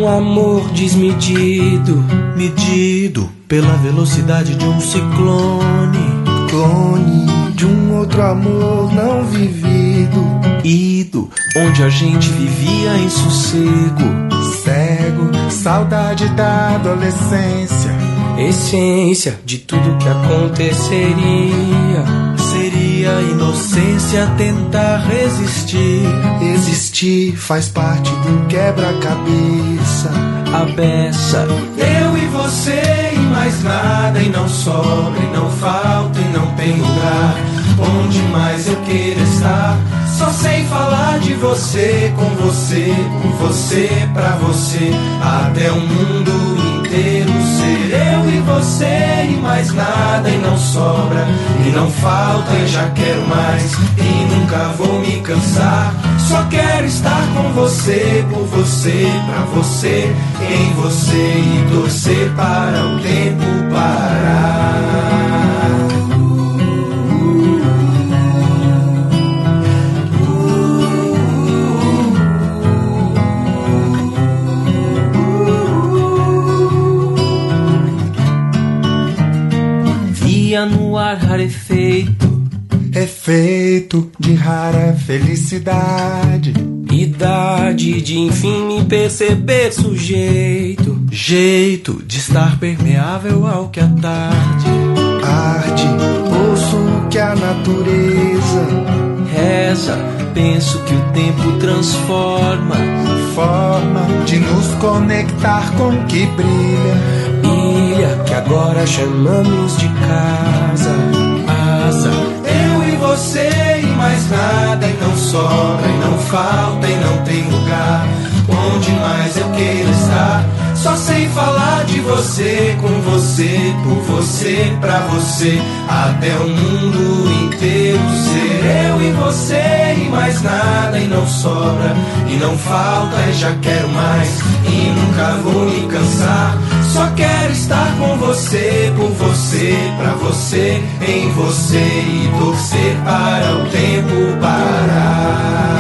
amor desmedido, medido pela velocidade de um ciclone, clone de um outro amor não vivido, ido onde a gente vivia em sossego, cego, saudade da adolescência, essência de tudo que aconteceria. Seria inocência tentar resistir. Existir faz parte do quebra-cabeça. A beça, eu e você e mais nada, e não sobra, e não falta, e não tem lugar onde mais eu queira estar. Só sei falar de você, com você, por você, pra você, até o mundo inteiro ser eu e você e mais nada, e não sobra, e não falta, e já quero mais, e nunca vou me cansar. Só quero estar com você, por você, pra você, em você, e torcer para o tempo parar. No ar rarefeito, é feito de rara felicidade, idade de enfim me perceber sujeito, jeito de estar permeável ao que a tarde arde, ouço que a natureza reza, penso que o tempo transforma, forma de nos conectar com o que brilha, ilha que agora chamamos de casa, asa, eu e você e mais nada, e não sobra, e não falta, e não tem lugar onde mais eu queira estar. Só sei falar de você, com você, por você, pra você, até o mundo inteiro ser eu e você e mais nada, e não sobra, e não falta, e já quero mais, e nunca vou me cansar. Só quero estar com você, por você, pra você, em você, e torcer para o tempo parar.